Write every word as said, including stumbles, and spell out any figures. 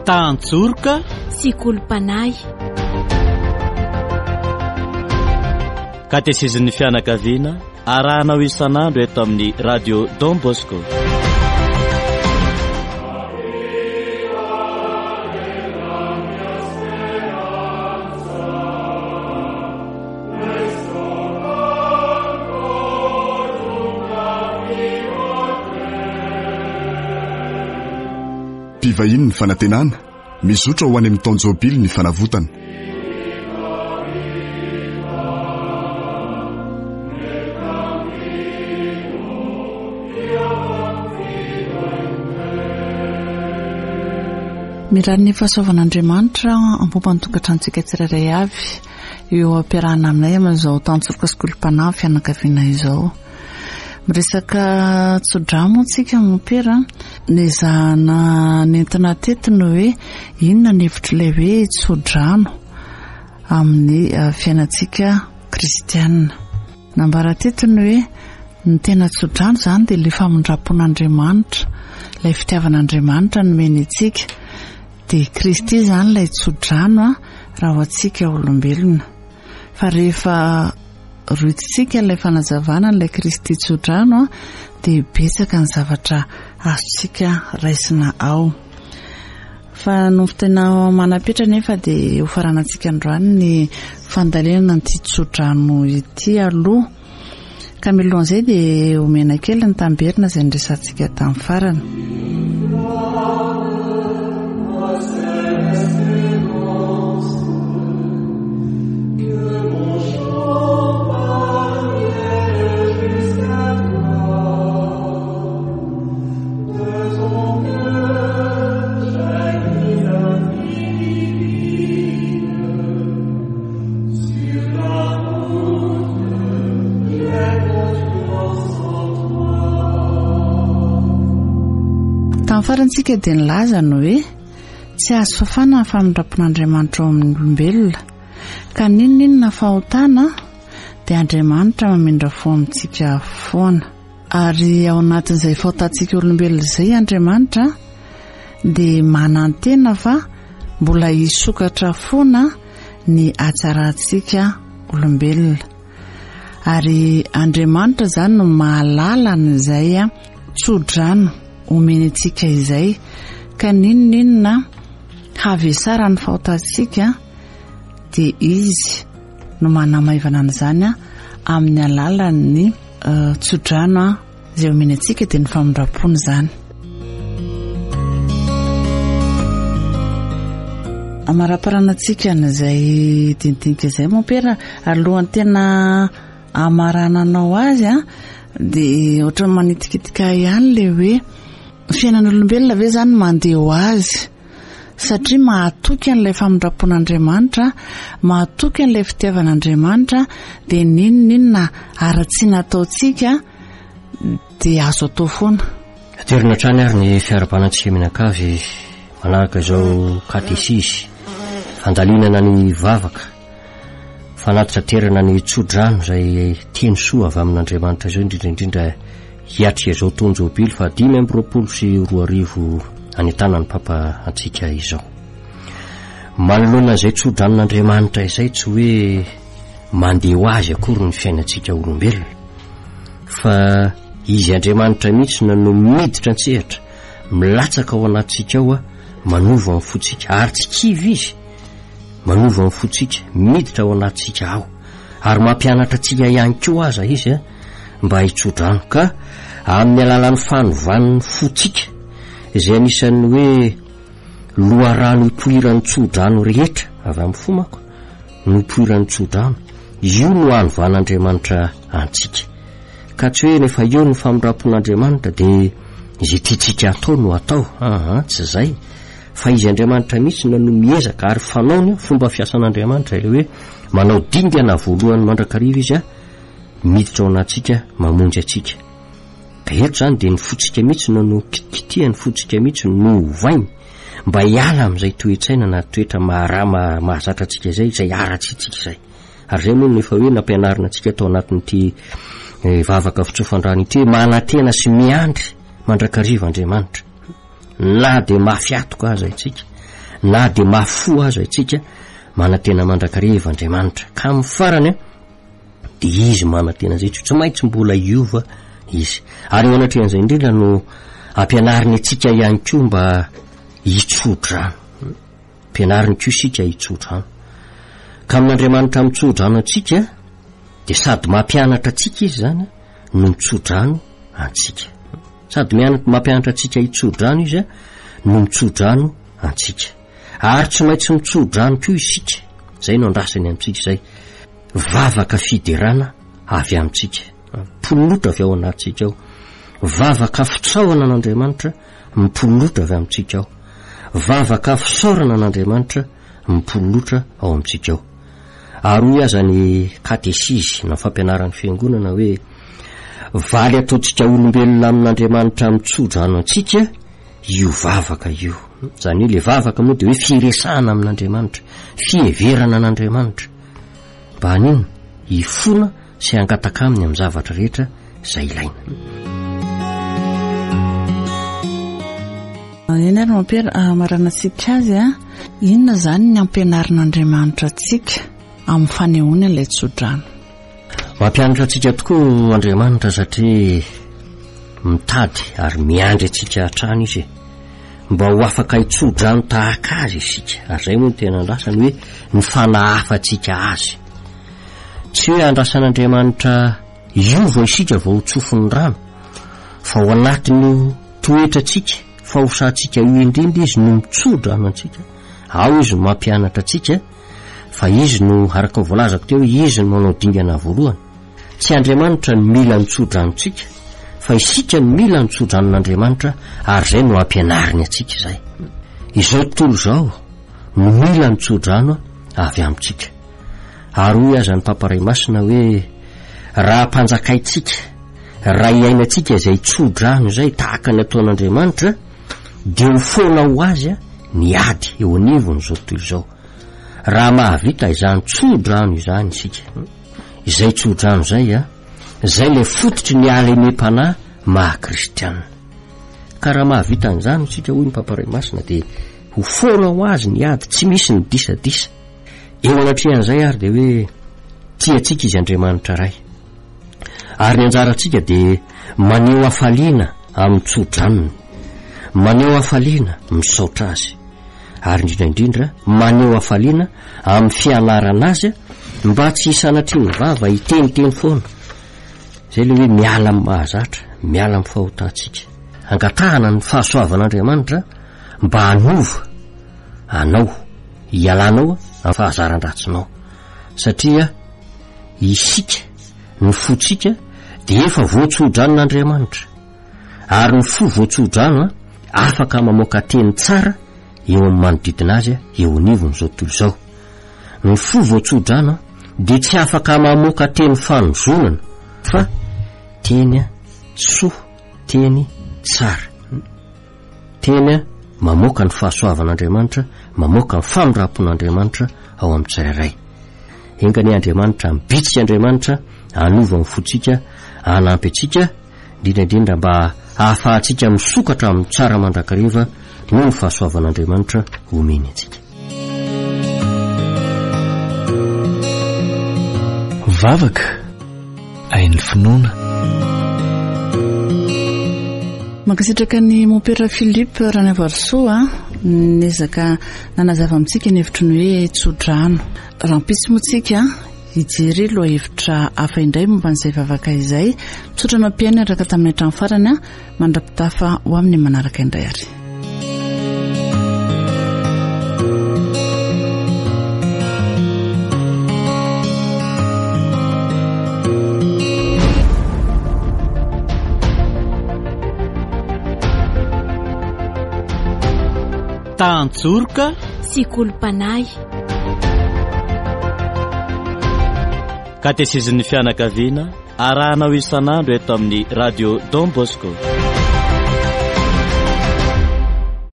tantsorika sy kolompanay katesezin'ny fianakaviana arahanao isan'andro eto amin'ny radio Don Bosco. Mpivahiny ny fanantenana mizotra ho any amin'ny taonjobily ny fanavotana. Mirary ny fahasoavan'Andriamanitra ampompa ny tokantrantsika tsirairay avy eo ampiarahana aminay amin'izao tantsorika sy kolompanay fianakaviana izao. Miresaka tsodramo antsika mampera ny zahana nentina tetiny hoe inona ny hevitry ilay hoe tsodrano amin'ny fiainantsika kristianina. Nambara tetiny hoe ny tena tsodrano zany dia ilay famondrapon'Andriamanitra, ilay fitiavan'Andriamanitra nomeny antsika. Dia Kristy zany ilay tsodrano raha ho antsika olombelona. Fa rehefa roitsika ilay fanazavana ilay Kristy tsodrano dia betsaka ny zavatra azontsika raisina ao. Fa no tena manapetra nefa dia ho faranantsika androany ny fandalenana ny tsodrano ity aloha. Ka milohan'izay dia omena kely ny tamberina izay niresantsika tamin'ny farany. Farantsika dia nilaza no hoe tsy azo fafana ny famondrapon'Andriamanitra ao amin'ny olombelona, ka ninonina fahotana dia Andriamanitra mamindra fo amintsika foana. Ary ao anatin'izay fahotantsika olombelona izay Andriamanitra dia manantena fa mbola hisokatra foana ny hatsarantsika olombelona. Ary Andriamanitra zany no mahalala n'izay tsodrano omeny antsika izay, ka ninonina havesara ny fahotantsika dia izy no manamaivana an'izany amin'ny alalan'ny uh, tsodrano izay omeny antsika dia ny famondrapony zany. Amaraparanantsika n'izay dindinika izay mampera alohan'ny tena amarananao azy a dia ohatra manitikitika ihany le hoe fiainan'olombelona ve zany mandeha ho azy, satria mahatoky an'ilay famondrapon'Andriamanitra, mahatoky an'ilay fitiavan'Andriamanitra, dia ninonina ara-tsy nataontsika dia azo atao foana. Aterina trany ary ny fiarabanantsika mianakavy manaraka izao katesisy fandalinana ny vavaka fanatitra terana ny tsodrano izay teny soa avy amin'Andriamanitra izao, indrindraindrindra hiatria izao taonjobily fa dimy amby roapolo sy roa arivo anetana ny papa antsika izao. Manoloana izay tsodranon'Andriamanitra izay tsy hoe mandeha ho azy akory ny fiainantsika olombelona, fa izy Andriamanitra mihitsy no miditra antsehatra milatsaka ao anatsika ao manova amin'ny fotsika, ary tsy kivy izy manova amin'ny fotsika, miditra ao anatsika ao ary mampianatra antsika ihany koa aza izy mba hitsodrano. Ka amin'ny alalan'ny fanovan'ny fotsika izay anisan'ny hoe loharano ipoiran'ny tsodrano rehetra avy amin'ny fomako no ipoiran'ny tsodrano, io no hanovan'Andriamanitra antsika. Ka tsy hoe nefa eo ny famondrapon'Andriamanitra dia izay tiantsika atao no atao, aha, tsy izay, fa izy Andriamanitra mihitsy no miezaka ary fanaony fomba fiasan'Andriamanitra ilay hoe manao dingana voalohany mandrakariva izy miditra ao anatsika mamonjy atsika. Ka eto zany dia ny fotsika mihitsy no kitikitihany fotsika mihitsy no vainy mba hiala amin'izay toetsaina na toetra maharama mahazatra atsika izay izay ara-tsitsika izay. Ary izay moa nefa hoe nampianarina atsika atao anatin'ity vavaka fitsofandrano ity manantena sy miandry mandrakariva Andriamanitra na dia mafiatoka aza itsika na de mafo azo itsika manatena mandrakariva Andriamanitra ka amin'ny farany a de izy manatena zay tsy maintsy mbola iova izy ary eo anatrehan'izay indrindra no ampianariny atsika ihany koa mba hitsodrano ampianariny koa sika hitsodrano ka amin'Andriamanitra mitsodrano atsika de sady mampianatra atsika izy zany no mitsodrano antsika sady mampianatra atsika hitsodrano izy a no mitsodrano antsika ary tsy maintsy mitsodrano koa isika zay no andrasany amintsika zay vavaka fiderana avy amintsika pololotra avy ao anatsika ao vavaka fitsaoana an'Andriamanitra mipololotra avy amintsika ao vavaka fisaorana an'Andriamanitra mipololotra ao amintsika ao ary hoy aza ny katesisy na fampianaran'ny fiangonana hoe valy ataontsika olombelona amin'Andriamanitra mitsodrano antsika io vavaka io zany le vavaka moa de hoe firesahana amin'Andriamanitra fiheverana an'Andriamanitra mba hanino hifona sy hangataka aminy amin'ny zavatra rehetra izay ilaina. Eny ary mampiara marana tsika azy a inona zany ny ampianarin'Andriamanitra atsika amin'ny fanehoana ilay tsodrano. Mampianatra atsika tokoa Andriamanitra satria mitady ary miandry atsika hatrany izy mba ho afaka hitsodrano tahaka azy isika ary zay moa no tena andrasany hoe ny fanahafa atsika azy tsy hoe andrasan'Andriamanitra iova isika vao tsofony rano fa ao anatiny toetra atsika fa hosantsika io indrindra izy no mitsodrano antsika ao izy no mampianatra atsika fa izy no araka ny voalazako teo izy no manao dingana voalohany tsy Andriamanitra ny mila nitsodranotsika fa isika ny mila nitsodranon'Andriamanitra ary zay no ampianariny atsika zay izao tontolo zao no mila nitsodrano avy amintsika ary hoy aza ny mpamparay masina hoe raha mpanjakaitsika raha iainantsika izay tsodrano izay tahaka ny ataon'Andriamanitra de ho foana ho azy a ny ady eo anivony zao tontolo zao raha mahavita izany tsodrano izany isika izay tsodrano zay a zay le fototry ny alemem-panahy maha-kristianina ka raha mahavita an'izany isika hoy ny mpamparay masina de ho foana ho azy ny ady tsy misy ny disadisa eo anatrehan'izay ary de hoe tiatsika izy Andriamanitra ray ary ny anjarantsika de maneho hafaliana amin'ny tsodranony maneho hafaliana misaotra azy ary indrindraindrindra maneho hafaliana amin'ny fianarana azy mba tsy hisanatry ny vava hiteniteny foana zay le hoe miala amin'ny mahazatra miala amin'ny fahotantsika angatahana ny fahasoavan'Andriamanitra mba hanova anao hialanao amin'ny fahazaran-dratsinao satria isika ny fotsika de efa voatsodranon'Andriamanitra ary ny fo voatsodrano afaka mamoaka teny tsara eo amin'ny manodidina azy eo anivony zao tontolo zao ny fo voatsodrano de tsy afaka mamoaka teny fanozonana fa teny soa teny tsara teny mamoaka ny fahasoavan'Andriamanitra mamoaka ny famindrapon'Andriamanitra ao amin'ny tsirairay engany Andriamanitra mibitsika Andriamanitra anova ny fotsika anampy atsika indrindraindrindra mba ahafahantsika misokatra amin'ny tsara mandrakariva noho ny fahasoavan'Andriamanitra omeny atsika. Vavaka hain'ny finoana. Mankasitraka ny Mompera Philippe Ranavarosoa nezaka nanazava amintsika ny hevitry ny hoe tsodrano rampisy motsika hijery loha hevitra hafa indray momba an'izay vavaka izay mitsodrano am-piainy araka tamin'ny hatrany farany a mandrapitafa ho amin'ny manaraka indray ary. Tantsoroka sy kolom-panahy katesizin'ny fianakaviana arahanao isan'andro eto amin'ny radio Don Bosco.